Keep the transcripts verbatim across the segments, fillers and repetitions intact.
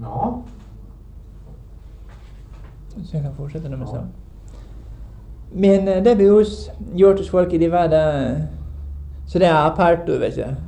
Ja. Så jag kan fortsätta nummer så. Men uh, det behövs gjorts folk i de världen så det är apart då, vet jag.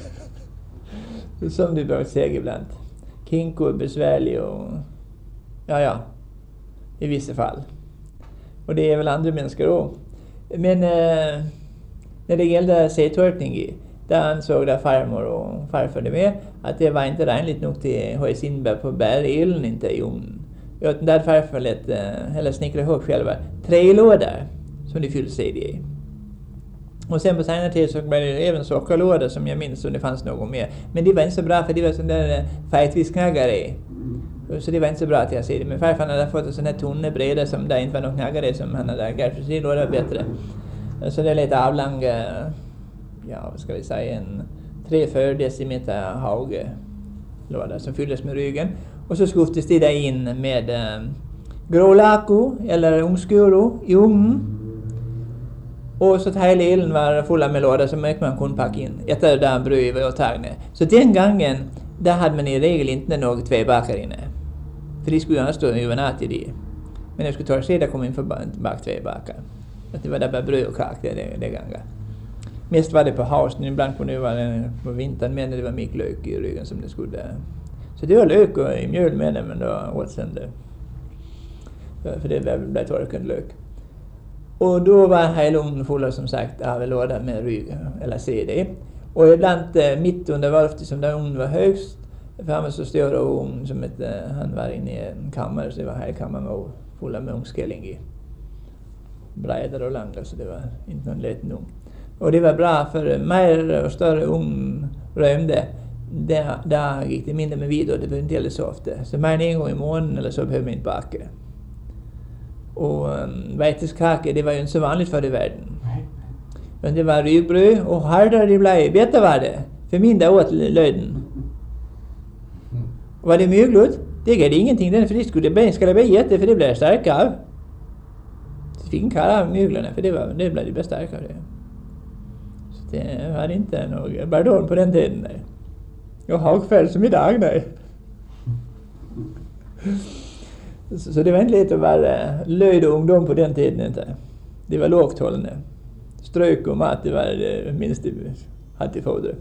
Som du brukar säga ibland. Kinko är besvärlig och ja, ja. I vissa fall. Och det är väl andra människor också. Men uh, när det gällde C-torkning, där ansåg där farmor och farfar det med att det var inte renligt nog till att ha sin bär på bärelen inte i ugnen. Utan där farfar lät, uh, eller snickra ihop själva tre lådor som de fyllde sig i. Och sen på senare tid så blev det även sockerlådor som jag minns om det fanns någon mer. Men det var inte så bra för det var sån där färgtvisknaggare i. Så det var inte så bra att jag ser det. Men farfar hade fått en sån här tunna breda som där inte var någon knaggare som han hade kanske sig då det var bättre. Så det är lite avlång, ja vad ska vi säga, en tre fyra decimeter hauge låda som fylldes med ryggen. Och så skuftes det där in med eh, grålako eller ungskuro i ugnen. Och så att hela elen var fulla med lådor som man kunde packa in. Efter där bröd var åtagna. Så den gången, där hade man i regel inte något tvebakar inne. För de skulle gärna stå övernatt i det. Men när jag skulle ta sig där kom in för bak tvebakar. Att det var där bara bröd och kak det, det, det gången. Mest var det på hausen, ibland kunde det vara på vintern, men det var mycket lök i ryggen som det skulle. Så det var lök och i mjöl med det, men då åt sen det. För det blev torkad lök. Och då var hela ugnen fulla som sagt av låda med rygg eller C D. Och ibland eh, mitt under varför som där ugnen var högst. För han var så stor ugn som ett, eh, han var inne i en kammare så det var här kammaren var fulla med ugnskelling i. Bredare och långa så det var inte någon liten ugn. Och det var bra för mer och större ugn römde. Där, där gick det mindre med vid och det behövde inte heller så ofta. Så mer än en gång i månaden eller så behövde man inte baka. Och um, veteskake, det var ju inte så vanligt för i världen. Men det var rygbröd och hårdare det blev, bättre var det. För mindre åt löden. Och var det myglut? Det gav ingenting, den för det skulle bli, skulle bli jätte för det blev starkare av. Så fick en kalla av myglarna för det, var, det blev det bästa starkare. Så det var inte någon bardon på den tiden. Nej. Och hagfäll som idag, nej. Så, så det var inte lite att vara löjd och ungdom på den tiden inte. Det var lågt hållande. Strök och mat, det var det minst det hade till foder.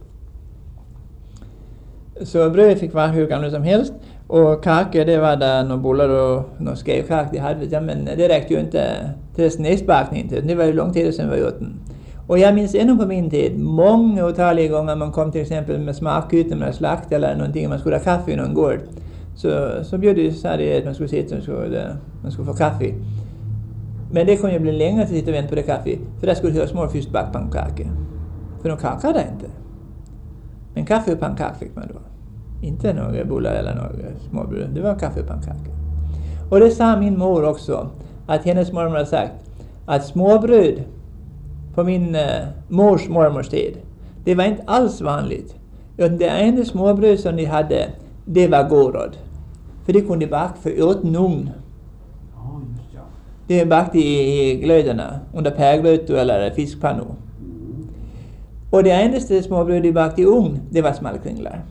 Så bröd fick vara hur gamla som helst. Och kakor, det var där några bullar och några skevkak de hade. Ja, men det räckte ju inte till nästbakning. Det var ju lång tid sedan vi åt den. Och jag minns ännu på min tid, många otaliga gånger man kom till exempel med smakhytten med slakt eller någonting, man skulle ha kaffe i någon gård. Så, så bjöd det så här att man skulle sitta och skulle, man skulle få kaffe. Men det kunde ju bli längre att sitta och vänta på det kaffe. För där skulle det ha små först bakpannkaka. För de kakade inte. Men kaffe och pannkaka fick man då. Inte några bullar eller några småbröd. Det var kaffe och pannkaka. Och det sa min mor också. Att hennes mormor har sagt att småbröd på min uh, mors mormors tid. Det var inte alls vanligt. Utan det enda småbröd som de hade, det var gård. För det kunde baka för åt ugn. Ja, just ja. Det bakte i, i glöderna under pärglöt eller fiskpanno. Mm. Och det enda småbröd de bakte i ugn, det var smallkringlar.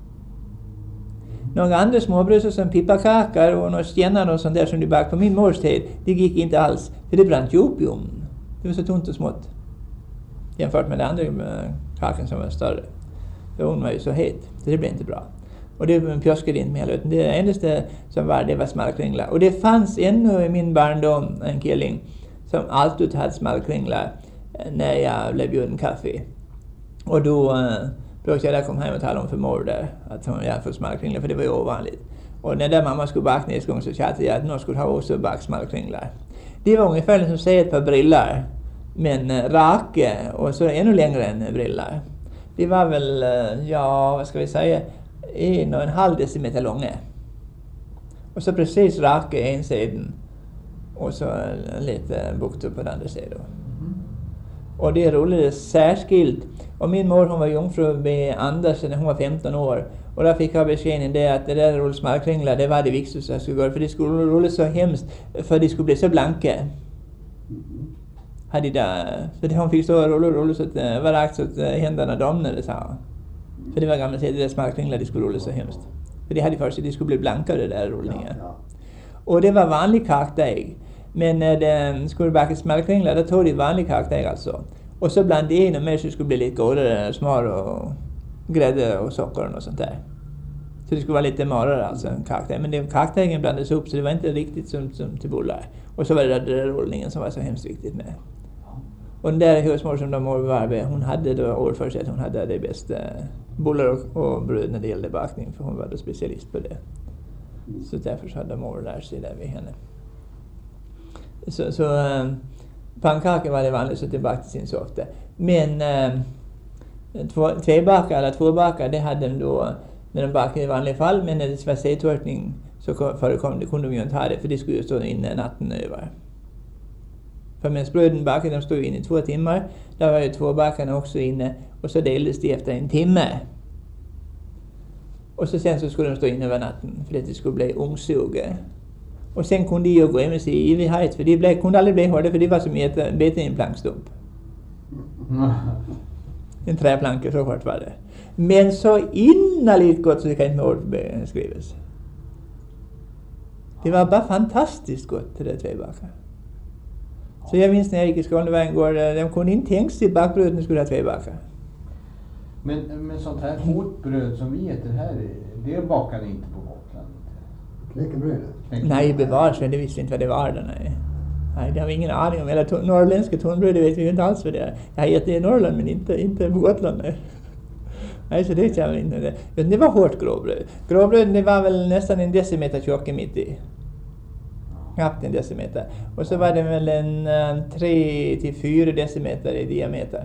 Några andra småbröd som pipparkakor och några stenar och sånt där som de bakte på min mors tid, det gick inte alls. För det brann ju upp i ugn. Det var så tunt och smått. Jämfört med de andra kakan som var större. Ugn var ju så het, så det blev inte bra. Och det pjöskade inte med utan det enda som var, det var smallkringlar. Och det fanns ännu i min barndom en killing som alltid hade smallkringlar när jag blev bjuden kaffe. Och då uh, brukade jag komma hem och tala om för mor där att hon hade fått smallkringlar, för det var ju ovanligt. Och när där mamma skulle baka nästa gång så tjattade jag att någon skulle ha också bakt smallkringlar. Det var ungefär som att säga ett par briller, men uh, raka och så ännu längre än briller. Det var väl, uh, ja vad ska vi säga, en och en halv decimeter långa. Och så precis raka en sidan. Och så lite bukter på den andra sidan. Mm. Och det rullade särskilt. Och min mor hon var jungfru med Anders när hon var femton år. Och där fick jag beskeden det att det där rull smallkringlar, det var det viktigaste jag skulle göra. För det skulle rulla så hemskt. För det skulle bli så blanka. Mm. Hade där, så det hon fick stå och rulla och rulla så att det var rakt så att händerna domnade, sa. För det var gamla tider, det smallkringlar, det skulle rulla så hemskt. För det hade först att det skulle bli blankare där rullningen. Ja, ja. Och det var vanlig kakdeg. Men när det skulle bakas smällkringla, då tog de vanlig kakdeg alltså. Och så blandade de in och mer så det skulle bli lite godare smör och grädde och socker och sånt där. Så det skulle vara lite marare alltså än kakdeg. Men det, kakdegen blandades upp så det var inte riktigt som, som till bullar. Och så var det den där rullningen som var så hemskt viktigt med. Och den där husmor som de var med, hon hade då år för sig att hon hade det bästa bullar och, och bröd när det gällde bakning. För hon var då specialist på det. Mm. Så därför så hade mor lärt sig där vid henne. Så, så äh, pannkakor var det vanligt så det bakades in så ofta. Men äh, två, tvebakar eller tvåbakar det hade de då när de bakade i vanliga fall. Men när det var segtörkning så förekom det, kunde de ju inte ha det för det skulle ju stå inne natten över. För medan bröden bakade, de stod inne i två timmar. Där var ju tvåbakarna också inne. Och så delades det efter en timme. Och så sen så skulle de stå inne över natten. För att det skulle bli ungsuge. Och sen kunde de ju gå med sig i evighet. För de blev, kunde aldrig bli hårda. För det var som att beta i en plankstump. En träplanka, så hårt var det. Men så innerligt gott så det kan inte med ord beskrivas. Det var bara fantastiskt gott till det tvebakar. Så jag minns när jag gick i skolan, det var en gård, de kunde inte tänka sig bakbröden skulle ha tvebakar. Men, men sånt här hårt bröd som vi äter här, det bakar ni inte på Gotland? Knäckebrödet? Nej, bevars, men det visste inte vad det var där, nej. Nej, det har vi ingen aning om. Eller to- norrländska tonbröd, det vet vi ju inte alls vad det är. Jag har ätit det i Norrland, men inte, inte på Gotland, nej. Nej, så det känner jag inte det. Men det var hårt gråbröd. Gråbröd, det var väl nästan en decimeter tjocka mitt i. Knappt en decimeter. Och så var det väl en uh, tre till fyra decimeter i diameter.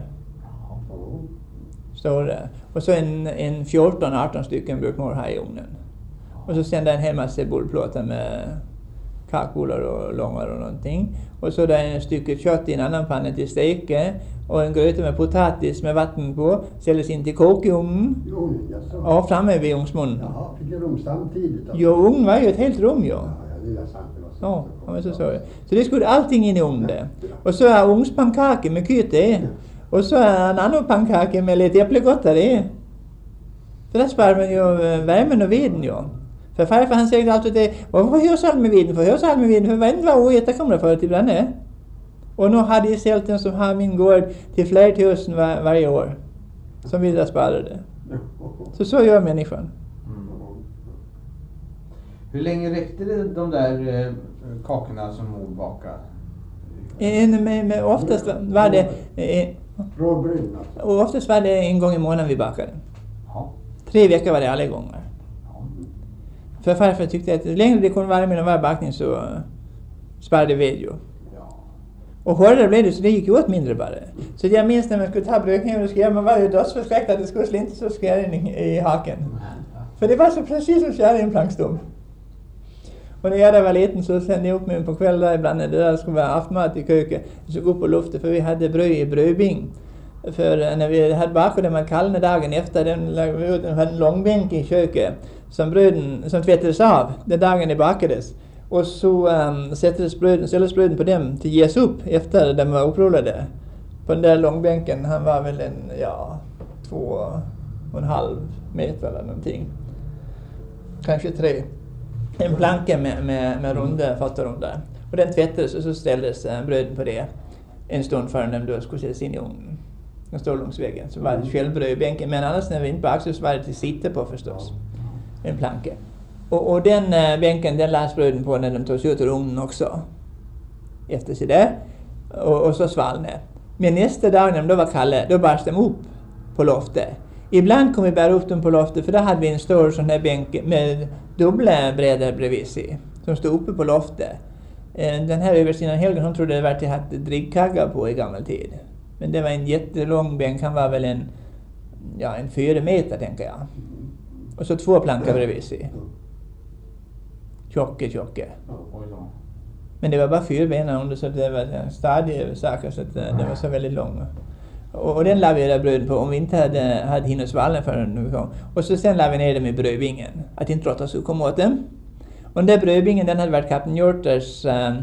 Stora. Och så en, en fjorton arton stycken brukar man ha i ugnen. Och så sen en hel massa bullplåtar med kakbullar och långar och någonting. Och så där en stycke kött i en annan panna till steke. Och en gröta med potatis med vatten på. Ställdes in till kok i ugnen. Jo, jag så. Ja, framme vid ugnsmunnen. Jaha, fick jag rum samtidigt? Alltså. Jo, ugnen var ju ett helt rum, ja. Ja, det är sant. Det var så. Ja, ja men så sa jag. Så det skulle allting in i ugnen där. Och så är ugnspannkaka med kyt i. Och så är en annan pannkaka med lite äppelgottar i. Så där sparar man ju värmen och veden, ja. För farfar han säger alltid det, varför hörs all med viden? För hörs all med viden? För vad inte var oäta kommer för till ibland är. Och nu hade jag sälten som har min gård till flera tusen var, varje år. Som vi där sparade. Så så gör människan. Mm. Hur länge räckte det de där eh, kakorna som mor bakade? En, med, med, oftast var det eh, Råbryn alltså. och oftast var det en gång i månaden vi bakade. Ja. Tre veckor var det alla gånger. Ja. För farfar tyckte att längre det kunde vara med en varje bakning så uh, sparade ved ju. Ja. Och hårdare blev det så det gick ju åt mindre bara. Så jag minns när man skulle ta brödkniven och skrära, man var ju dödsförskräckt att det skulle slinta så skrära i, i haken. För det var så precis som skära i en plankstump. Och när jag där var liten så sände jag upp mig på kvällen där ibland när det där skulle vara aftmat i köket. Så gå upp på luften för vi hade bröd i brödbing. För när vi hade bakat det man kallade dagen efter, den lagde vi ut, den hade en långbänk i köket som bröden, som tvättades av den dagen det bakades. Och så um, sättades bröden, ställdes bröden på dem till ges upp efter de var upprullade. På den där långbänken, han var väl en, ja, två och en halv meter eller någonting. Kanske tre. En planka med, med, med runda fötter under. Och den tvättades och så ställdes uh, bröden på det en stund förrän de då skulle sättas in i ugnen. Den stod längs väggen. Så var det självbrödbänken. Men annars när vi inte bakade så var det till sitta på förstås. En planka. Och, och den uh, bänken, den lades bröden på när de togs ut ur ugnen också. Efter sig där. Och, och så svalnade. Men nästa dag när de då var kalla, då bars de upp på loftet. Ibland kom vi bära upp dem på loftet för då hade vi en stor sån här bänk med dubbla brädor bredvid sig. Som stod uppe på loftet. Uh, den här översidan Helgen, hon trodde det var till att drickkagga på i gammal tid. Men det var en jättelång bänk, han var väl en, ja, en fyra meter tänker jag. Och så två plankor bredvid sig. Tjocka, tjocka. Men det var bara fyra ben under så det var stadiga saker så att det var så väldigt lång. Och, och den la vi där bröden på om vi inte hade, hade hinnat svalna förrän vi kom. Och så sen la vi ner dem i brödbingen. Att inte råttan skulle komma åt dem. Och den där brödbingen den hade varit Kapten Hjorters äh,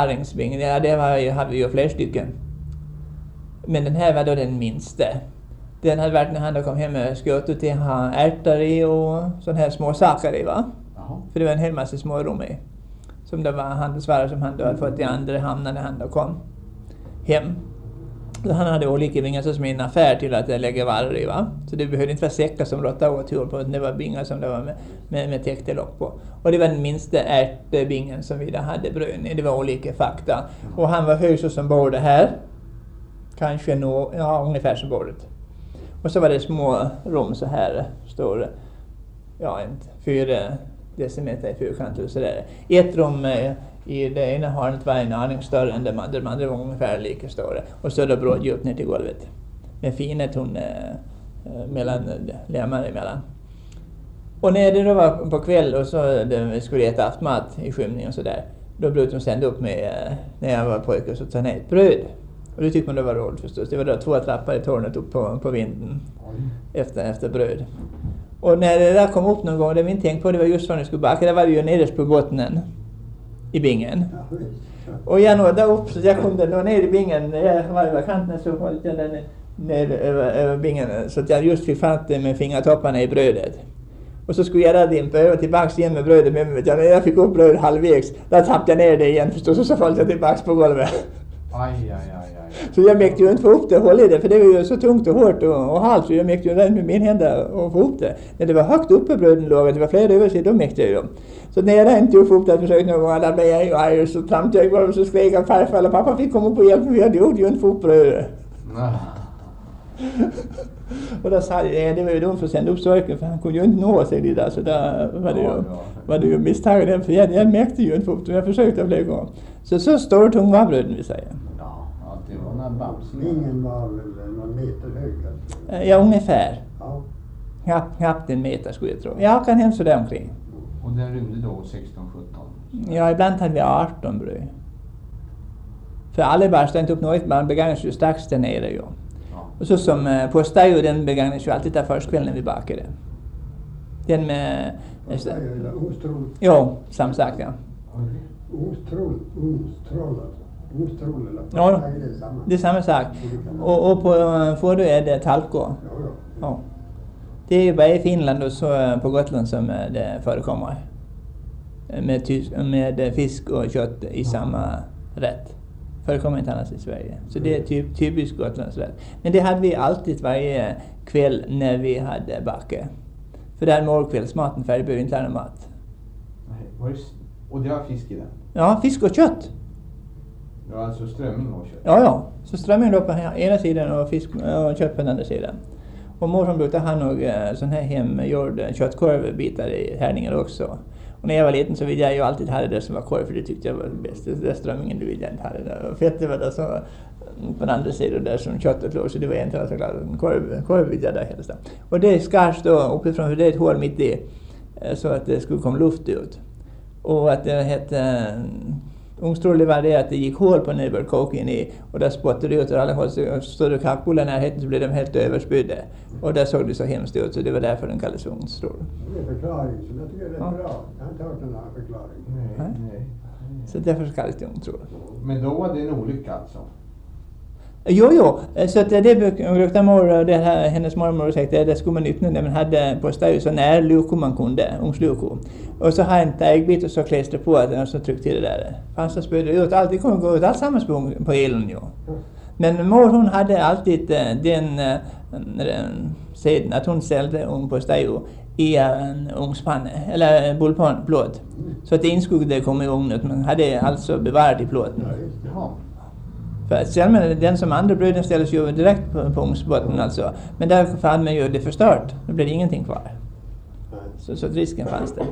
förvaringsbingen. Ja, det var, hade vi ju fler stycken. Men den här var då den minsta. Den hade varit när han kom hem med skåtor till ha ärtor i och sådana här små saker i, va? Jaha. För det var en hel massa små rum i. Som det var handelsvaror som han då hade fått i andra hamnar när han då kom hem. Så han hade olika vingar som en affär till att lägga varor i, va? Så det behövde inte vara säckar som råttade åt hur på. Det var vingar som det var med, med, med täckte lock på. Och det var den minsta ärtvingen som vi där hade brön i. Det var olika fakta. Och han var hög så som bordet här. Kanske nå, ja, ungefär som bordet. Och så var det små rum så här stora. Ja, inte fyra decimeter i fyrkant och sådär. Ett rum eh, i det ena hörnet var en aning större än de andra. De andra var ungefär lika stora. Och så är det bråddjupt ner till golvet. Med fina ton eh, mellan lämmar emellan. Och när det då var på kväll och så de skulle äta aftmat i skymning och sådär. Då brukade de sända upp med, eh, när jag var pojke, så ta ner ett bröd. Och det tyckte man det var roligt förstås. Det var då två trappor i tornet upp på, på vinden efter, efter bröd. Och när det där kom upp någon gång, det vi inte tänkte på, det var just vad ni skulle baka. Det var det ju nederst på bottnen i bingen. Och jag nådde upp så jag kunde nå ner i bingen. Jag var över kanten så höll jag den ner över, över bingen. Så att jag just fick fatt med fingertopparna i brödet. Och så skulle jag där dimpa över tillbaks igen med brödet. Men vet jag, när jag fick upp brödet halvvägs, där tappade jag ner det igen förstås. Och så följde jag tillbaks på golvet. Aj, aj, aj, aj. Så jag mäkte ju inte få upp det och hålla i det, för det var ju så tungt och hårt och, och halt, så jag mäkte ju inte med min händer och få upp det. När det var högt uppe bröden låg, det var flera översidor, då mäkte jag ju. Så när jag inte få upp det, försökte någon gång, där blev jag ju arg, så trampade jag och så skrek jag farfar och pappa fick komma upp och hjälpa mig, jag gjorde ju inte få upp brödet. Och då sa jag, det var ju dumt för att sända upp sorken, för han kunde ju inte nå sig det där, så där var det ju, var det ju misstag, för jag, jag mäkte ju inte få upp det, jag försökte flera gånger. Så så stor tung var bröden, vi säger. Ja, det var några babs. Ingen var väl någon meter hög alltså. Ja, ungefär. Ja. Knappt, knappt en meter skulle jag tro. Ja, kan hända sådär omkring. Och den rymde då sexton sjutton? Ja, ibland hade vi arton bröd. För alla bara stod inte upp något, man begagnas ju strax där nere ju. Ja. Och så som eh, på steg, den begagnas ju alltid där först kvällen vi bakade. Den med... Ungstrål. Jo, som sagt, ja. Ungstrål, ungstrål alltså. Ungstrål eller? Ja, Nej, det är samma. det är samma sak. Och, och på Fårö är det talko. Ja, ja. Ja. Det är ju bara i Finland och så på Gotland som det förekommer. Med, tysk, med fisk och kött i samma rätt. Förekommer inte annars i Sverige. Så det är typ, typiskt Gotlandsrätt. Men det hade vi alltid varje kväll när vi hade bakat. För där morgonkvällsmaten färdig behöver inte lära mat. Nej, och det var fisk i den? Ja, fisk och kött. Ja, alltså strömming och kött? Ja, ja. Så strömming då på ena sidan och fisk och kött på den andra sidan. Och morgon brukade han nog uh, sån här hemgjord köttkorvbitar i härningar också. Och när jag var liten så ville jag ju alltid ha det där som var korv, för det tyckte jag var det bästa. Det där strömmingen, det ville jag inte ha det där. Och fettet var där så på den andra sidan där som köttet låg, så det var egentligen så klart en korv, korv ville jag där helst. Och det skars då uppifrån, för det är ett hål mitt i, så att det skulle komma luft ut. Och att det hette... Ungstrål var det att det gick hål på nederbörkoken i, och där spottade det ut, och alla håll så större kakbullar i närheten, så blev de helt överspydda. Och där såg det så hemskt ut, så det var därför den kallades ungstrål. Det är förklaring, så jag tycker det är ja. Bra. Jag har inte hört någon annan förklaring. Nej, nej. nej. Så därför kallades det ungstrål. Men då var det en olycka alltså? Jo, jo. Så att det brukade mor, det här, hennes mormor sagt, det, det skulle man öppna när man hade på stället så när luko man kunde, ungsluko. Och så har en äggbit och så kläste på att den så tryckte till det där. Fanns det spödde ut, allt, det kommer gå ut allsammans på, på elen ju. Men mor hon hade alltid den, den seden att hon ställde ung på stället i en ugnspanne, eller bullplåt. Så att det inte skulle komma i ugnen, man hade alltså bevarat i plåten. Ja. För att sen den som andra bröden ställs ju direkt på, på ugnsbotten alltså. Men där fann man ju det förstört. Då blev det ingenting kvar. Så, så risken fanns det.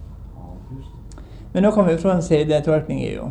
Men då kom vi ifrån sig det torkning ju.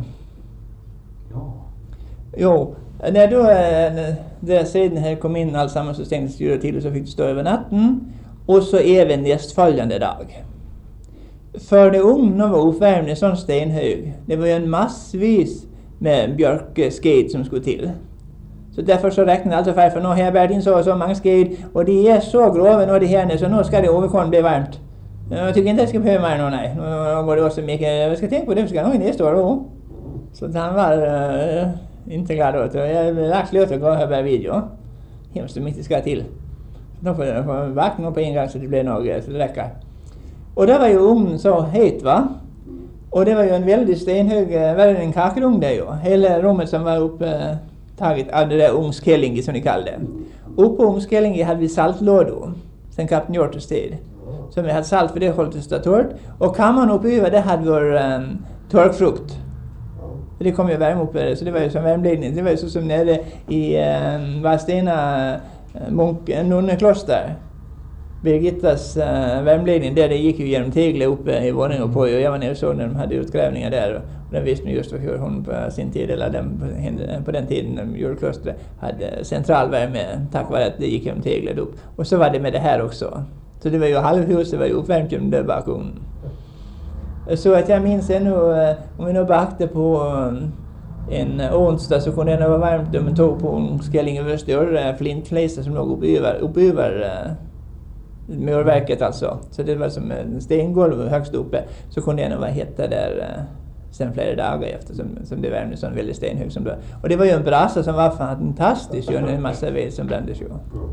Ja. Jo, när då där sedan här kom in allsammans så stängdes det till och så fick det stå över natten. Och så även nästföljande dag. För det ugnen var uppvärmd en sån stenhög. Det var ju en massvis med björksked som skulle till. Så därför så räknade alltså för nu har jag bärt in så och så många sked, och de är så grova nu det här nu, så nu ska det överkomma bli varmt. Jag tycker inte jag ska behöva mer nu, nej. Nu går det också mycket, jag ska tänka på det, för ska nog in nästa år då. Så han var uh, inte glad åt det. Jag blev lax löt och gav här bara video. Hemskt mycket ska till. De får, de får vakna på en gång så det blir något så det räcker. Och där var ju ugnen så het va. Och det var ju en väldigt stenhög, var det en kakelugn där ju. Hela rummet som var upptaget av det där ugnskellinge som ni kallade det. Uppe på ugnskellinge hade vi saltlådor. Sen kapten Hjortes tid. Så vi hade salt för det hållet att stå torrt. Och kammaren uppe över det hade vår um, torkfrukt. Det kom ju värme upp det, så det var ju som värmledning. Det var ju så som nere i um, Vadstena uh, munk, nunnekloster. Birgittas uh, värmledning där det gick ju genom teglet uppe i våningen och på. Och jag var nere och såg när de hade utgrävningar där. Och den visste nu just hur hon på sin tid, eller den, på, på den tiden när Djurklostret hade centralvärme tack vare att det gick genom teglet upp. Och så var det med det här också. Så det var ju halvhuset var ju uppvärmt genom det bakom. Så att jag minns ännu, om vi nu bakte på en onsdag så kunde det vara varmt om man tog på en skälling över större flintfläser som låg upp över, upp över murverket alltså. Så det var som en stengolv högst uppe, så kunde det vara hetta där sen flera dagar efter som, som det värmde sån väldigt stenhög som det. Och det var ju en brasa som var fantastisk och en massa ved som brändes ju.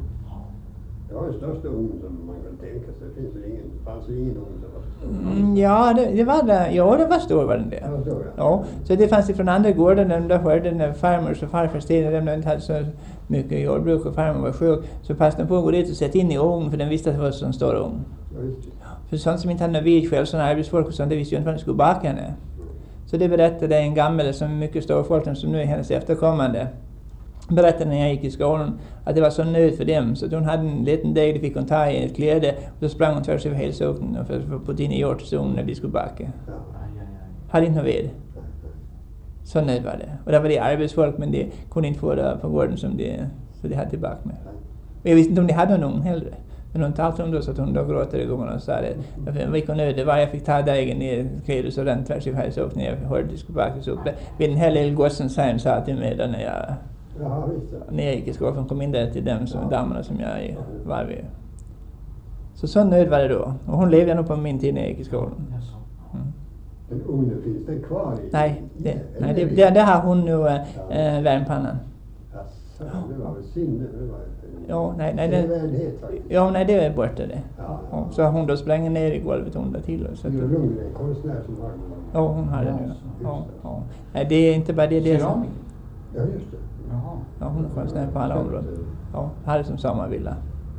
Det var den största ugn som man kan tänka sig. Det finns ingen, fanns ingen ugn som var så stor. Mm, ja, det, det var det. Ja, det var stor var den det. Det var stor, ja. Ja, så det fanns ifrån andra gårdar när de där hörde när farmors och farfars tid, de inte hade så mycket jordbruk och farmor var sjuk, så passade de på att gå dit och sätta in i ugn för den visste att det var så en stor ugn. Ja, just det. För sånt som inte hade någon vid själv, sådana arbetsfolk och sånt, det visste ju inte vad de skulle baka henne. Så det berättade en gammal som mycket stor folk som nu är hennes efterkommande. Berättade när jag gick i skolan att det var så nöd för dem så att hon hade en liten deg, det fick hon ta i ett kläde och så sprang hon tvärs över hela socknen för att få in i hjortszon när de skulle baka. Ja. Hade inte någon ved. Så nöd var det. Och där var det arbetsfolk men de kunde inte få det på gården som de, så de hade tillbaka med. Och jag visste inte om de hade någon heller. Men hon talade om det så att hon då gråter igång och sa det. Vilken nöd det var, jag fick ta degen i kläder så den tvärs över hela socknen när jag hörde att de skulle bakas upp. Vid den här lilla gossen sa sa till mig då när jag Jaha, visst det. när jag gick i skolan kom in där till dem som ja. damerna som jag var vid. Så så nöjd var det då. Och hon levde nog på min tid när jag gick i skolan. Mm. Den ugnen finns den kvar i? Nej, det, nej det, det, det har hon nu äh, värmpannan. Alltså, det var väl sinne. Det var, ja, nej, nej, det det, var en het faktiskt. ja, nej, det är borta det. Ja, ja. Så har hon då sprängt ner i golvet hon där till. Så det är Lundgren, en konstnär som har den. Ja, hon har det nu. Ja, ja. Nej, det är inte bara det. det som, ja, just det. Jaha. ja, hon är konstnär på alla områden. Ja, hade som samma villa.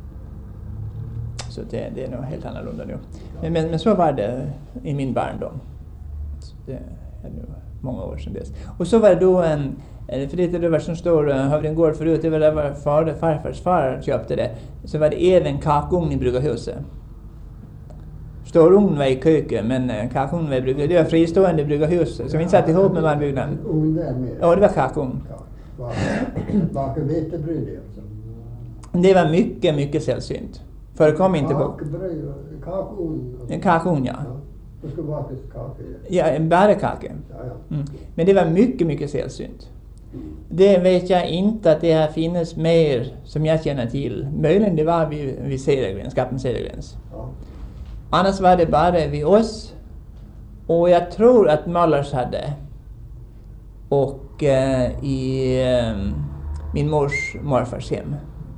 Så det, det är nog helt annorlunda nu. Men, men, men så var det i min barndom. Så det är nu många år sedan dess. Och så var det då en, för det, det var så stor hövdinggård förut, det var där var far, farfars far köpte det. Så var det även kakugn i bryggarhuset. Storugn var i köket, men kakugn var i bryggarhuset. Det var fristående bryggarhus som vi inte satt ihop med varmbyggnaden. Ugn där med? Ja, det var kakugn. Bakar vetebröd alltså? Det var mycket, mycket sällsynt. Förekom inte på... Kakbröd, kakugn? En kakugn, ja. Ja. Det ska bakas kakor? Ja, en bärekake. Ja, ja. Mm. Men det var mycket, mycket sällsynt. Det vet jag inte att det har finns mer som jag känner till. Möjligen det var vid, vid Cedergrens, Kapten Cedergrens. Ja. Annars var det bara vid oss. Och jag tror att Möllers hade. Och eh, i eh, min mors morfars hem.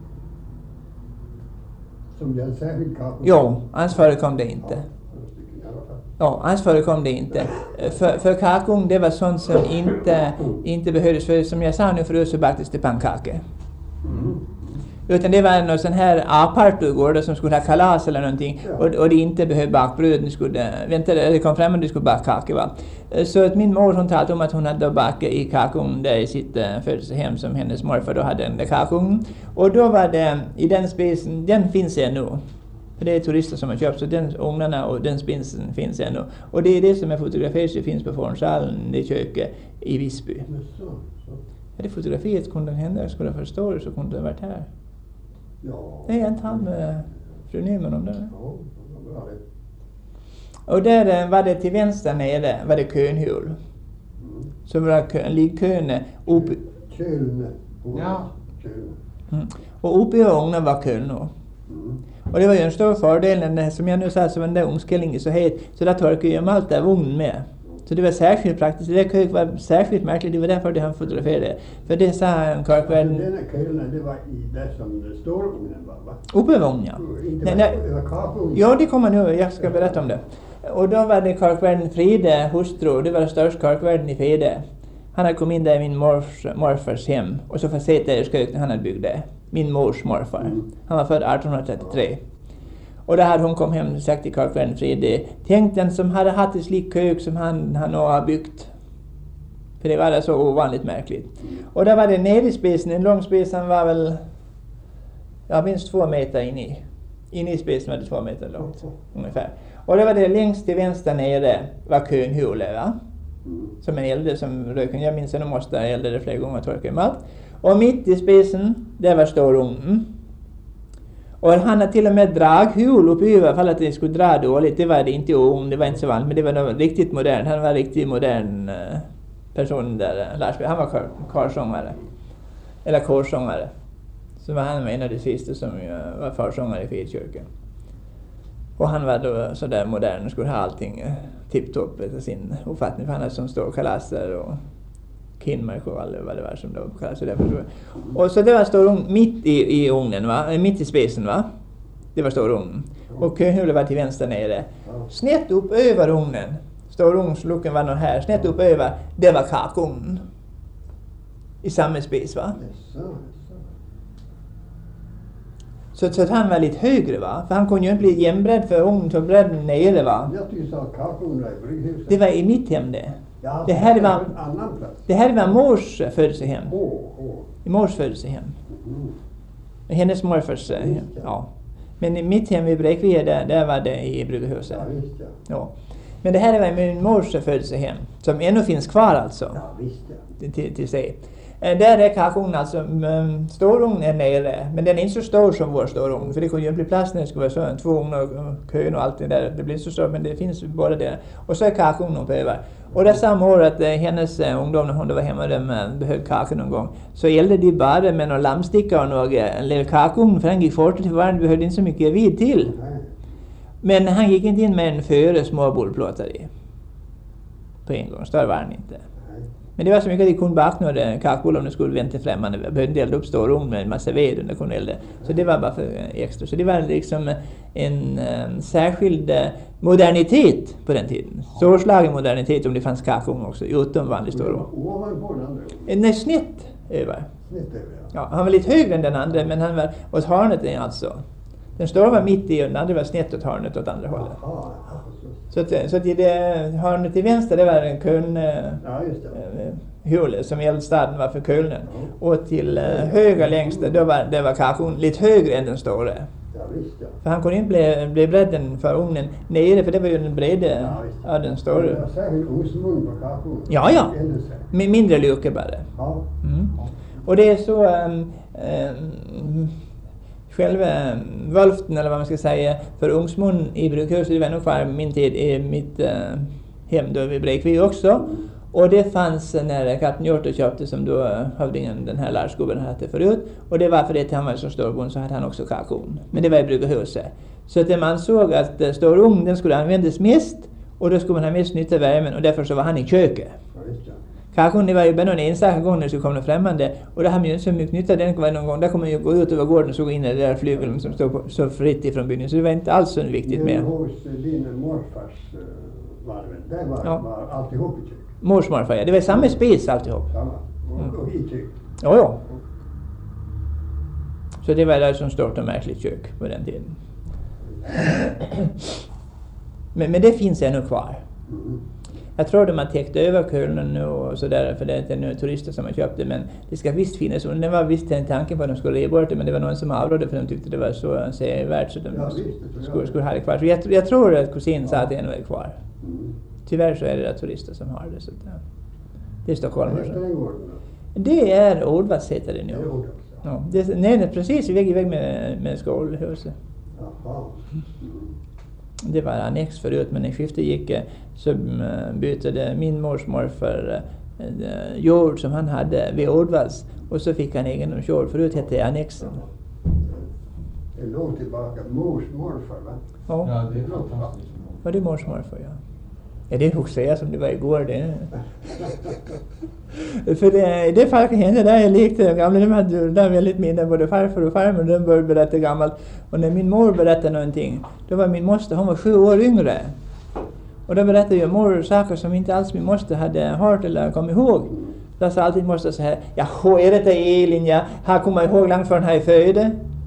Som det är en särskild kakor? Jo, annars förekom det inte. Ja, annars förekom det inte. För, för kakung det var sånt som inte, inte behövdes. För som jag sa nu förut så bakades det pannkaka. Mm. Utan det var någon sån här apartugård som skulle ha kalas eller någonting. Ja. Och, och det inte behövde bakbröd. Ni skulle, vänta, det kom fram och det skulle baka kaka va. Så att min mor hon talade om att hon hade bakat i kakung där i sitt uh, födelsehem som hennes morfar då hade den där kakung. Och då var det i den spisen, den finns ännu. För det är turister som har köpt så den ugnarna och den spinsen finns ännu. Och det är det som är fotograferat, det finns på Fornsalen, det köket i Visby. Så, så. Ja, det fotografiet kunde hända, skulle jag förstå det så kunde det varit här. Ja. Det är en tal med fru Nyman om det. Ja, det var bra det. Och där var det till vänster nere var det Könhjul. Mm. Så var det liggköne upp... Kölne. Ja. Kölne. Mm. Och uppe i ugnen var Kölno. Mm. Och det var ju en stor fördel när, som jag nu sa, så var den där ugnskällingen så het så där torkade ju allt där ugnen med. Så det var särskilt praktiskt. Det där köket var särskilt märkligt. Det var därför han fotograferade. För det sa karkvärden. Denna kölen, det var i det som storugnen var, va? Uppe vid ugnen, ja. Inte Nej, var, nej. det var kakugnen. Ja, det kommer nu. Jag ska berätta om det. Och då var det karkvärden Fride, hustru. Det var den största karkvärden i Fede. Han hade kommit in där i min mors, morfars hem. Och så får se där i köket han hade byggt det. Min mors morfar. Mm. Han var född arton trettiotre. Ja. Och då hade hon kommit hem och sagt till karkvärden Fride. Tänk den som hade haft ett slikt kök som han, han har byggt. För det var det så ovanligt märkligt. Mm. Och där var det nere i spisen. En lång spis, han var väl... Ja, minst två meter in i. In i spisen var det två meter långt. Mm. Ungefär. Och det var det längst till vänster nere var könhjulet, va? Mm. Som en elde som röken. Jag minns att de måste elda det flera gånger och torka mat. Och mitt i spisen, där var storugnen. Och han hade till och med draghjul uppe i för att det skulle dra dåligt. Det var det inte ugn, det var inte så vanligt. Men det var nog riktigt modern. Han var en riktigt modern uh, person där, Lars. Han var kar, karsångare. Eller korsångare. Så var han en av de sista som uh, var försångare i Fridkyrkan. Och han var då sådär modern och skulle ha allting uh, tipptopp efter sin uppfattning. För han hade som stor kalaser och Kinmark och alla vad det var som då kalaser. Och så det var stor ugn mitt i, i ugnen, va? Mitt i spisen, va? Det var stor ugn. Och könhjulet var till vänster nere. Snett upp över ugnen. Stor ugnslucken var nog här. Snett upp över, det var kakugn. I samma spis, va? Så, så att han var lite högre, va? För han kunde ju inte bli jämbredd för ugnen tog bredden nere, va? Jag tyckte att kakugn var i Brygghuset. Det var i mitt hem det. Ja, det här var en annan plats. Det här var mors födelsehem. Oh, oh. I mors födelsehem. Mm. Hennes morfars hem. Ja. Men i mitt hem i Bräckvie där, där var det i Brygghuset. Ja, visst, ja. Ja. Men det här var min mors födelsehem. Som ännu finns kvar alltså. Ja, visst, ja. Till, till sig. Där är kakugnen alltså, um, storugnen är nere, men den är inte så stor som vår storugn, för det kunde ju bli plats när det skulle vara så, två ugnar och kön och allt det där, det blir så stort, men det finns bara där. Och så är kakugnen på över. Och det samma år att eh, hennes eh, ungdom, när hon var hemma och de eh, behövde kakor någon gång, så eldade de bara med någon lammsticka och någon en liten kakugn, för han gick fortare till varandra, behövde inte så mycket vid till. Men han gick inte in med en före små bullplåtar i. På en gång, större var han inte. Men det var så mycket att de kunde baka några kakbullar om de skulle vänta främmande. Vi behövde elda upp stor ugn med en massa ved under kunde elda. Så det var bara för extra. Så det var liksom en, en särskild modernitet på den tiden. Storslagen modernitet om det fanns kakugn också, utom vanlig stor ugn. Ovanpå den andra? Nej, snitt över. Snitt över, ja. Ja, han var lite högre än den andra, men han var åt hörnet alltså. Den stora var mitt i och den andra var snett åt hörnet åt andra hållet. Aha, så att, så att i det hörnet till vänster, det var en kön, ja, just det. Uh, hjulet som eldstaden var för Kölnen. Ja. Och till uh, höger längst, då var, det var kakugn lite högre än den stora. Ja, visst, ja. För han kunde inte bli, bli bredden för ugnen nere, för det var ju den breda ja, av den stora. Det var särskilt ugnsmun på kakugn. Ja, ja. Med mindre luckor bara. Ja. Mm. Och det är så... Um, um, själva Wolften, eller vad man ska säga, för ugnsmun i Brygghuset, det var nog kvar min tid i mitt uh, hem då vid Bräckvie också. Och det fanns när kapten Hjort köpte, som då hövdingen, den här Larsgubben hade förut. Och det var för det att han var så storbond, så hade han också kakugn. Men det var i Brygghuset. Så att man såg att uh, stor ugn, den skulle användas mest. Och då skulle man ha mest nytta värmen, och därför så var han i köket. Kakugn, det var ju bara någon enstaka gång när det skulle komma främmande. Och det har man ju inte så mycket nytta den var någon gång. Där kommer man ju gå ut över gården och så gå in i det där flygeln som står på, så fritt ifrån byn. Så det var inte alls så viktigt med. Men hos din morfars var det väl? Där var, ja. var alltihop i kök. Mors morfar, ja. Det var samma spis alltihop. Samma. Och, och i kök. Ja, ja. Så det var där som stort och märkligt kök på den tiden. men, men det finns ännu kvar. Mm. Jag tror de har täckt över Kölnen nu och sådär, för det är nu turister som har köpt det, men det ska visst finnas. Och det var visst en tanke på att de skulle ge bort det, men det var någon som avrådde för de tyckte det var så sevärt så de ja, visst, skulle, skulle ha det kvar. Så jag, jag tror att kusin sa att det ännu är kvar. Mm. Tyvärr så är det turister som har det. Så det, det är stockholmare. Det är Ordvass heter det nu. Det är Ordvass, ja. Ja, det, nej, precis i väg i väg med, med skolhuset. Jaha. Mm. Det var annex förut, men när skiftet gick så bytte min mors morfar uh, jord som han hade vid Ordvalls, och så fick han egendomsjord. Förut hette det annexen. Det är långt tillbaka. Mors morfar, va? Ja, ja det är fantastiskt. Var det mors morfar, ja. Ja, det hugger jag som det var igår det. För det, det fallet hände där jag lekte gamla, de hade där väldigt mindre både farfar och farmor, de började berätta gammalt. Och när min mor berättade någonting, då var min moster, hon var sju år yngre. Och då berättade ju mor saker som inte alls min moster hade hört eller kommit ihåg. Då sa alltid moster så här, ja, är det Elin, jag har kommit ihåg långt från här i föde.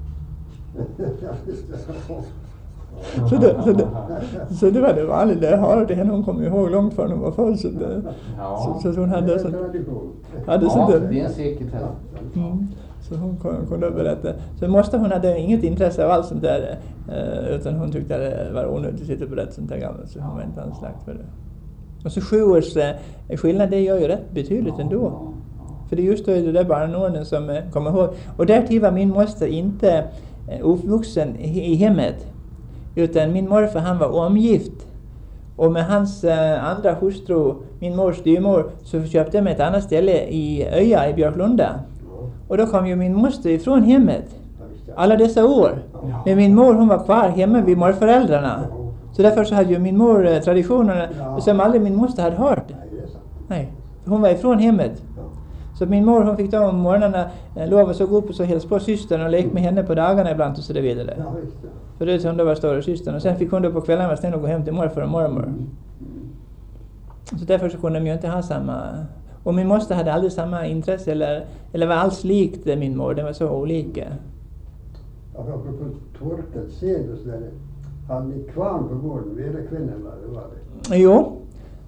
Så det, så, det, så det var det vanligt, det hörde henne, hon kom ihåg långt från hon var född. Så, det, Ja. så, så hon hade så, hade Ja, så det är säkert här. mm, så hon kunde berätta. Så måste hon hade inget intresse av allt sånt där, eh, utan hon tyckte att det var onödigt att sitta och berätta sånt där gammalt, så hon var inte alls lagt för det. Och så sju års eh, skillnad, det gör ju rätt betydligt ändå. För det är just då det där barnåren som eh, kommer ihåg. Och därtill var min moster inte eh, uppvuxen i, i hemmet. Utan min morfar, han var omgift. Och med hans eh, andra hustru, min mors styrmor, så köpte de ett annat ställe i Öja i Björklunda. Och då kom ju min moster ifrån hemmet. Alla dessa år. Men min mor, hon var kvar hemma vid morföräldrarna. Så därför så hade ju min mor eh, traditionerna som aldrig min moster hade hört. Nej, hon var ifrån hemmet. Så min mor, hon fick då om morgnarna eh, lov att så gå upp och så hälsa på systern och leka med henne på dagarna ibland och så där vidare. För det hon då var stora systern. Och sen fick hon då på kvällen vara snäll och gå hem till morfar och mormor. Så därför så kunde de ju inte ha samma... Och min moster hade aldrig samma intresse eller, eller var alls likt min mor. Det var så olika. Ja, apropå torkad sed och sådär. Hade ni kvarn på gården? Veda kvinnor eller var det? Jo,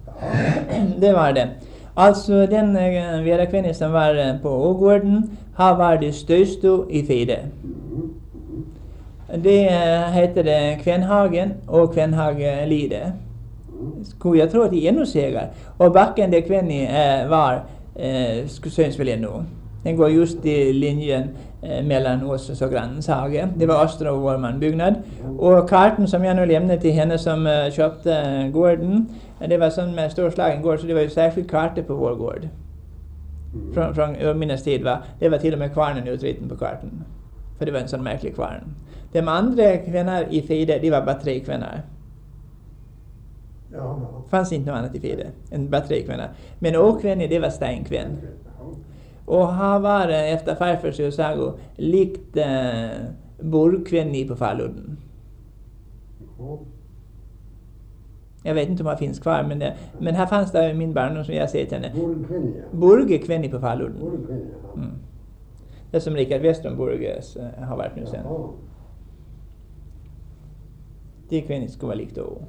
det var det. Alltså den äh, veda kvinnan som var äh, på Ågården har varit det största i Fide. Mm. Mm. Det äh, heter det Kvenhagen och Kvenhagelide. Skulle jag tro att det är ännu segar. Och backen där kvinnan äh, var äh, syns väl ännu. Den går just i linjen äh, mellan oss och grannens hage. Det var Östra och Vårman byggnad. Och kartan som jag nu lämnade till henne som äh, köpte äh, gården, det var sån med storslagen gård, så det var ju särskilt kartor på vår gård. Mm. Från, från urminnes tid var det var till och med kvarnen utriten på kartan. För det var en sån märklig kvarn. De andra kvinnor i Fide, det var bara tre kvinnor. Ja, ja. Fanns inte något annat i Fide än bara tre kvinnor. Men åkvinnor, det var steinkvinn. Och han var efter farfars utsago likt eh, borgkvinni på Faludden. Mm. Jag vet inte om det finns kvar, men, det, men här fanns det min barndom som jag säger till henne. Borgkvinni, ja. Borgkvinni på Faludden. Borgkvinni, ja. Mm. Det som Richard Westerborges uh, har varit nu sen. Ja. Det kvinnor skulle vara likt då.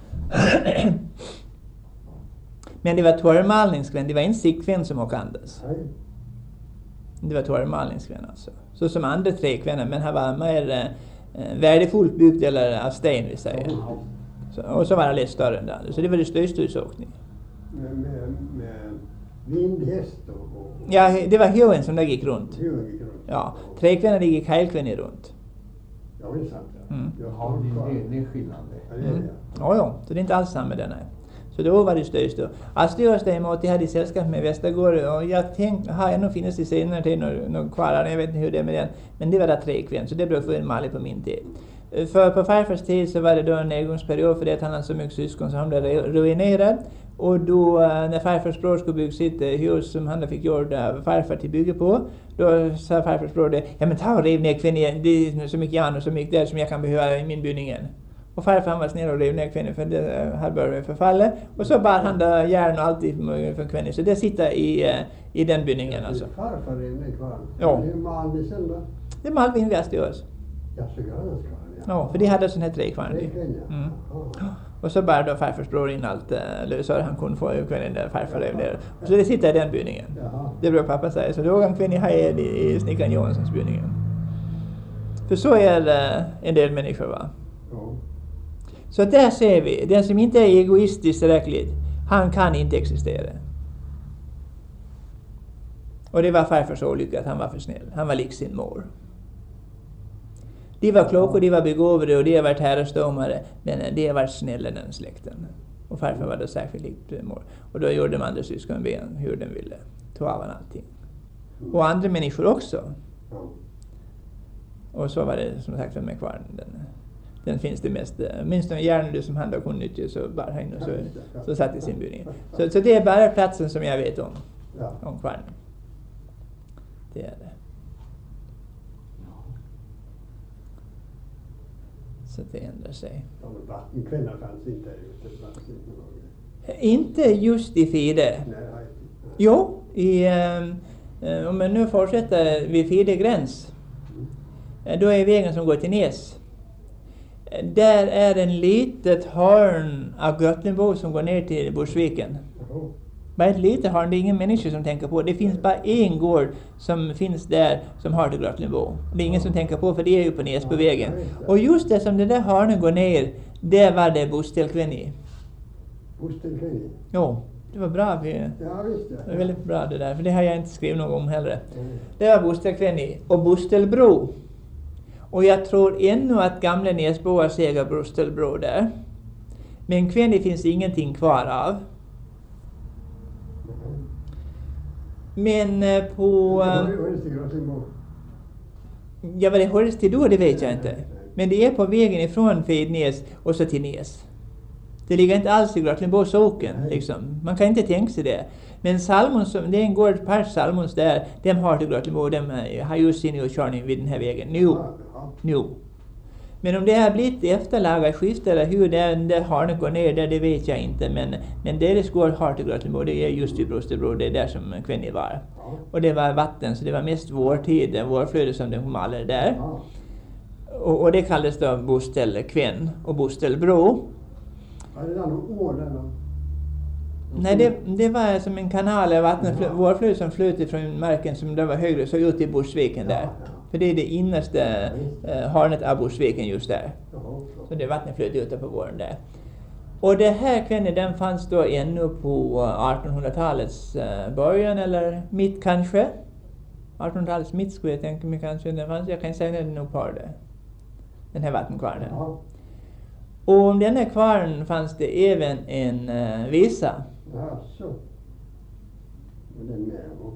Men det var torrmalningskvinn, det var inte sickvinn som åkte andas. Nej. Det var torrmalningskvinn alltså. Så som andra tre kvinnor, men han var mer uh, värdefullt byggt eller av sten vi säger. Ja. Så, och så var det lite större än det andra. Så det var det största utåkningen. Med, med, med vindhäst och... och Ja, det var hjulen som där gick runt. hjulen gick runt. Ja, tre kvinnor gick hejlkvinnor runt. Ja, det är sant. Ja. Mm. Jag Ja, har det, kvar. det, det är skillnad det. Ja, det är Mm. det. Ja, ja, så det är inte alls samma där, nej. Så då var det största. Asturias däremot, jag hade sällskap med Västergård och jag tänkte, har ännu finns det senare till någon kvar, jag vet inte hur det är med den. Men det var där tre kvinnor, så det blev för en malig på min tid. För på farfars tid så var det då en nedgångsperiod för det att han hade så mycket syskon så han blev ruinerad. Och då när farfars bror skulle bygga sitt hus som han fick gjort av farfar till bygga på, då sa farfars bror det, ja men ta och riv ner kvinnor, det är så mycket järn och så mycket där som jag kan behöva i min byggningen. Och farfar var snäll och rev ner kvinnor för det här började förfalla. Och så bar han där järn och alltid för kvinnor. Så det sitter i, i den byggningen alltså. Farfar rev ner kvar. Ja. Hur malde sen då? Det malde vi in väst i oss. Ja, så grannens kvar. Ja, för de hade sån här trekvarn. Det kan jag. Mm. Ja. Och så bar då farfars bror in allt äh, lösare han kunde få kvinnor där farfar rev ner. Och så det sitter i den byggningen. Jaha. Det brukar pappa säga. Så då var en kvinna här i, i snickaren Johanssons byggningen. För så är äh, en del människor va. Ja. Så där ser vi, den som inte är egoistisk tillräckligt, han kan inte existera. Och det var farfars olycka att han var för snäll. Han var lik sin mor. De var kloka, de var begåvade och de har varit herrasdomare, men de har varit snälla den släkten. Och farfar var då särskilt likt mor. Och då gjorde de andra syskon hur de ville. Tog av han allting. Och andra människor också. Ja. Och så var det som sagt med kvarnen. Den, Den finns det mest. Minst de järnor som han då kunde nyttja så bara här inne och så, så satt i sin byggnad. Så, så det är bara platsen som jag vet om. Ja. Om kvarnen. Det är det. Så det ändrar sig. Ja, men vattenkvinnor fanns inte ute. Det fanns inte något. Inte just i Fide. Nej, nej. Jo, i, eh, om man nu fortsätter vid Fide gräns. Eh, då är vägen som går till Näs. Eh, där är en litet hörn av Götlinbo som går ner till Borsviken. Jaha. Bara ett litet hörn, det är ingen människa som tänker på. Det finns bara en gård som finns där som har till Götlinbo. Det är ingen som tänker på, för det är ju på Näsbyvägen. Och just det som det där hörnen går ner, det var det Boställkvinn i. Boställkvinn? Jo, det var bra. Vi, Ja, visst. Ja. det var väldigt bra det där, för det har jag inte skrivit något om heller. Mm. Det var Boställkvinn i. Och Boställbro. Och jag tror ännu att gamla Näsboar säger Boställbro där. Men Kvenni finns ingenting kvar av. Men eh, på... Ja, Eh, det var just det, Götlinbo. ja, vad det hördes till då, det vet jag inte. Men det är på vägen ifrån Fidnäs och så till Näs. Det ligger inte alls i Götlinbo socken, liksom. Man kan inte tänka sig det. Men Salmons, det är en gård par Salmons där, de har till Götlinbo, de har just sin utkörning vid den här vägen. Nu. Ja, ja. Nu. Men om det har blivit efterlaga skifte eller hur den där hörnet går ner där, det vet jag inte. Men, men deras gård har till Götlinbo, det är just i Boställbro, det är där som Kvenni var. Ja. Och det var vatten, så det var mest vårtid, vårflöde som de malade där. Ja. Och, och det kallades då Boställkvinn och Boställbro. Var det där någon år där då? Nej, det, det var som en kanal av vatten, flö, vårflöde som flöt ifrån marken som där var högre, så ut i Borsviken där. Ja, ja. För det är det innersta eh, hörnet av Borsviken just där. Jaha, Så det vattnet flöt ute på våren där. Och det här Kvenni, den fanns då ännu på artonhundratalets uh, början eller mitt kanske. artonhundratalets mitt skulle jag tänka mig kanske. Den fanns, jag kan säga när den nog par det. Den här vattenkvarnen. ja. Och om den här kvarnen fanns det även en uh, visa. Ja, så. Och den med. Och...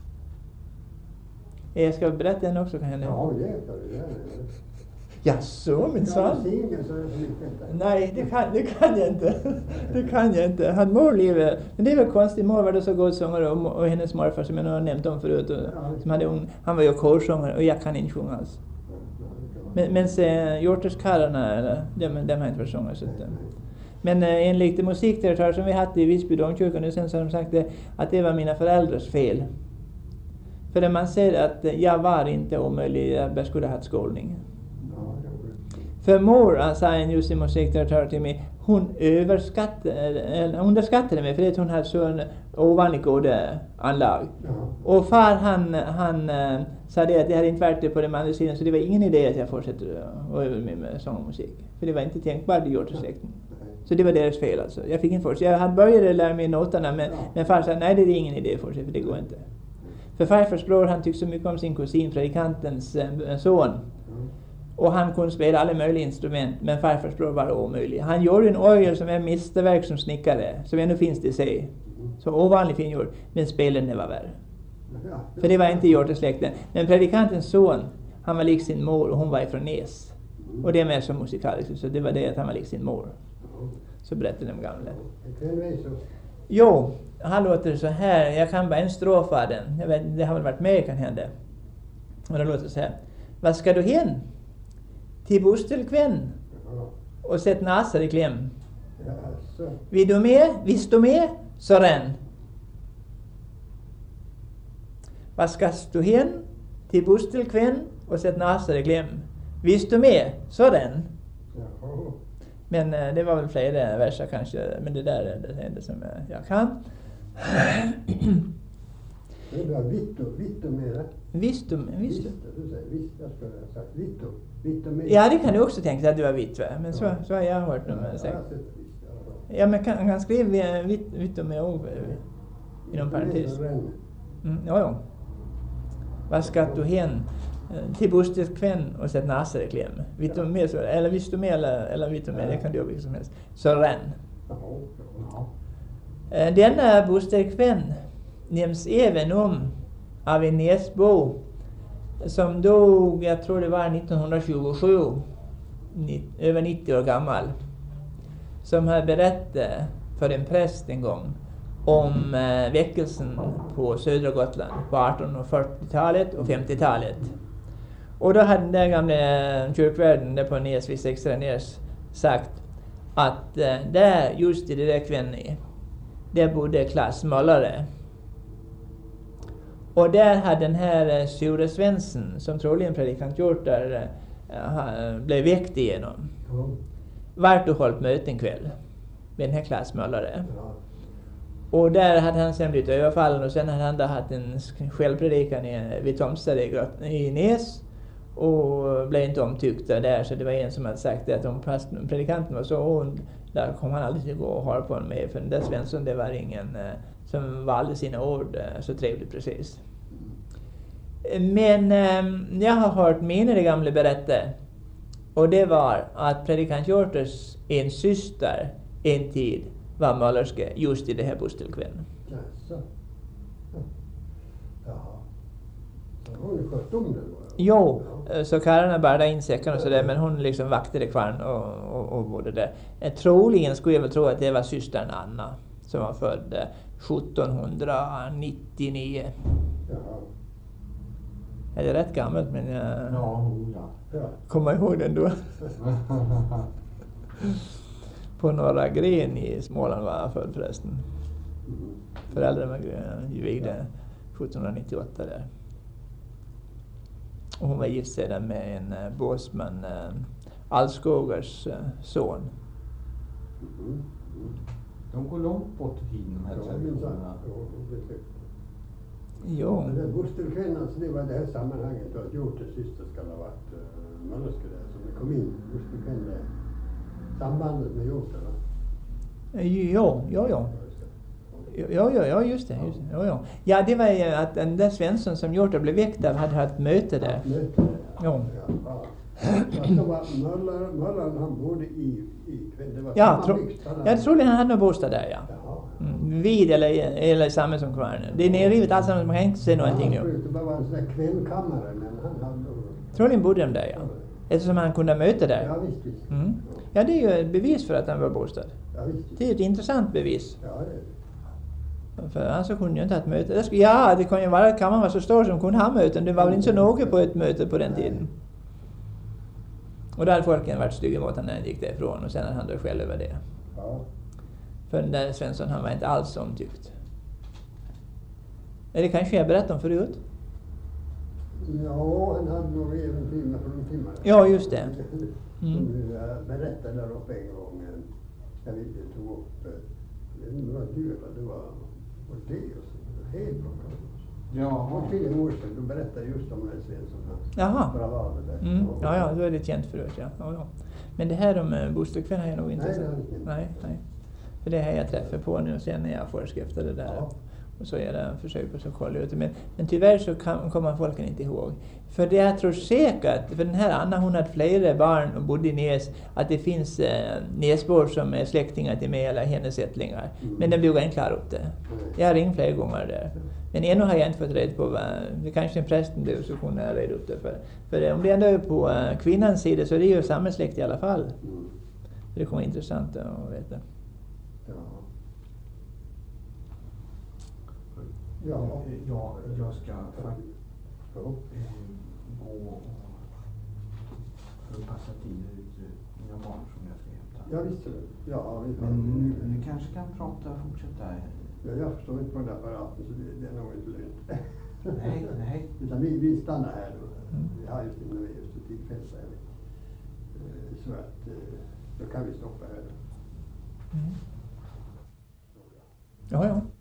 Jag ska berätta den också kan hända. Ja, det är det. Ja, så min son. Ja, singen så är det så mycket. Nej, det kan, det kan jag inte. Det kan jag inte. Han mor lever. Men det är väl konstigt. Mor var då så god sångare och, och hennes morfar som jag nog har nämnt om förut. Och, som hade un, han var ju korsångare och jag kan inte sjunga alls. Men, men se, hjorterskarlarna, de, de har inte varit sångare. Så att, men eh, enligt musikdirektör som vi hade i Visby domkyrka nu sen så har de sagt det, att det var mina föräldrars fel. För när man säger att jag var inte omöjlig, jag skulle ha haft skolning. För mor, sa en just en musikdirektör till mig, hon överskattade, eller underskattade mig för att hon hade så en ovanligt goda anlag. Ja. Och far han, han uh, sa det att det hade inte varit det på den andra sidan, så det var ingen idé att jag fortsätter att öva mig med sång och musik. För det var inte tänkbart i hjortesläkten. Så det var deras fel alltså. Jag fick inte fortsätta. Jag hade börjat lära mig noterna, men, Ja. men far sa nej, det är ingen idé att fortsätta, för det går inte. För farfars bror, han tyckte så mycket om sin kusin, predikantens äh, son. Och han kunde spela alla möjliga instrument, men farfars bror var omöjlig. Han gjorde en orgel som är mästerverk som snickare, som ännu finns det i sig. Så ovanligt fin gjord, men spelen var värre. Ja. För det var inte hjortesläkten. Men predikantens son, han var lik sin mor och hon var ifrån Näs. Och det är mer som musikaliskt, så det var det att han var lik sin mor. Så berättade de gamla. Jo, han låter så här, jag kan bara en strof av den. Jag vet, det har väl varit med kan hända. Och det låter så här. Vad ska du hen? Till Boställkvinn och sätt nasar i kläm. Ja, så. Vill du med? Visst du med? Så renn. Vad ska du hen? Till Boställkvinn och sätt nasar i kläm. Visst du med? Så renn. Jaha. Men eh, det var väl flera verser kanske, men det där är det enda som eh, jag kan. Det var Vitto, Vitto med det. Visst du, visst du. Du säger visst, jag skulle ha sagt Vitto, Vitto med. Ja, det kan du också tänka sig att du var vitt, va? Men så, så har jag hört Ja, dem jag säga. har sett visst, ja. Ja, men kan, kan skriva vitt, vitt med o inom parentes. Mm. Mm, ja, ja. Vad ska du hen? Till Boställkvinn och sätt nasar i kläm. Vitt du med så, eller visst du med eller, eller vitt du med, det kan du göra vilket som helst. Så renn. Jaha, ja. Eh, Denna Boställkvinn nämns även om av en näsbo som dog, jag tror det var nittonhundratjugosju. ni, över nittio år gammal, som har berättat för en präst en gång om eh, väckelsen på södra Gotland på artonhundrafyrtiotalet och femtiotalet. Och då hade den där gamla kyrkvärden där på Nes vid Sextranäs sagt att eh, där, just i det där Kvänni, där bodde Klas Möllare. Och där hade den här eh, Sure Svensson, som troligen predikant gjort där, eh, blev väckt igenom. Ja. Vart och hållit möte en kväll med den här Klas Möllare. Ja. Och där hade han sen blivit överfallen och sen hade han då haft en självpredikan i, vid Tomstad i, i Nes och blev inte omtyckt där, så det var en som hade sagt att om predikanten var så ond, där kom han aldrig att gå och höra på honom med, för den där Svensson, det var ingen eh, som valde sina ord eh, så trevligt precis. Men eh, jag har hört mina det gamla berätta, och det var att predikant Hjorters en syster en tid var möllerska just i det här Bustelkvän. Jaså. Jaha. Så hon har skött om den då? Jo, så karlarna bärde in säckarna och sådär, men hon liksom vaktade kvarn och, och, och bodde där. Troligen skulle jag väl tro att det var systern Anna som var född sjuttonhundranittionio. Jaha. Det är rätt gammalt, men jag Ja, ja. Ja. kommer ihåg den då. På Norra Gren i Småland var jag född förresten. Mm. Föräldrarna var vigda sjuttonhundranittioåtta där. Och hon var gift sedan med en uh, båsman, uh, Alskogers uh, son. Mm. Mm. De går långt bort i tiden, de här Ja, minsann. traditionerna. Ja, det- Jo, Men den Bustelkvinnan, så det var i det här sammanhanget då att Hjortes syster ska ha varit uh, möllerska där. Så det kom in Bustelkvinnan, sambandet med Hjorten, va? jo, jo, jo. Ja, ja, ja, just det. Just det. Jo, jo. Ja, det var ju att den där Svensson som gjort det blev väckt av hade haft möte där. Möte där, Ja. Ja, ja. Så var Möller, Möller, han bodde i, i det var Ja, samma tro, bygd, han hade- jag tror han hade någon bostad där, ja. Jaha. Mm, vid eller, eller samma som kvarnen. Det är nerrivet allsammans, man kan inte se någonting Ja, han nu. brukade bara vara en sån där kvällkammare, men han hade... Troligen bodde de där, ja. Eftersom han kunde möta där. Ja, visst, visst. Mm. Ja, det är ju ett bevis för att han var bostad. Ja, visst. Det är ett intressant bevis. Ja, det är det. För annars så kunde jag inte ha ett möte. Det skulle, ja, det kan ju vara att kammaren var så stor som kunde ha möten. Det var väl inte så noga på ett möte på den tiden. Och då hade folken varit stygga mot honom när han gick därifrån. Och sen hade han då själv över det. Ja. För den där Svensson, han var inte alls omtyckt. Eller kanske jag berättade om förut? Ja, han hade nog äventyr med fruntimmer. Ja, just det. Som du äh, berättade där uppe en gång. äh, Jag vill tog upp, äh, jag vet inte vad du eller det var, var det och så, Hedbrock. Ja, Och tio år sedan, du berättade just om den Svensson. Jaha. Bravader där. Mm. Ja, ja, då är det känt förut, ja. Ja, ja. Men det här om uh, Bustelkvän har jag nog inte Nej, sett. det har jag inte. Nej, nej. För det här jag träffar på nu och sen när jag forskar det där. Ja. Och så är det försök att kolla ut det. Men, men tyvärr så kan, kommer folken inte ihåg. För det jag tror säkert, för den här Anna hon hade flera barn och bodde i Nes, att det finns eh, Nesbor som är släktingar till mig eller hennes ättlingar. Mm. Men den blev inte klar upp det. Jag har ringt flera gånger där. Men ännu har jag inte fått reda på vad, det kanske en prästen blev så kunde jag reda upp det. För, för om det ändå är på uh, kvinnans sida så är det ju samma släkt i alla fall. Mm. Det kommer vara intressant att veta. Ja. Ja. Ja, jag ska faktiskt Ja. eh, gå och för att passa tider ut mina barn som jag ska hämta. Ja, visst är det. Ja, vi Men nu, nu kanske kan prata och fortsätta. Ja, jag förstår inte på den apparaten så det, det är nog inte lönt. Nej, nej. Utan vi, vi stannar här då. Mm. Vi har just inne just ett tillfälle så här. Eh, Så att eh, då kan vi stoppa här då. Mm. Ja, ja.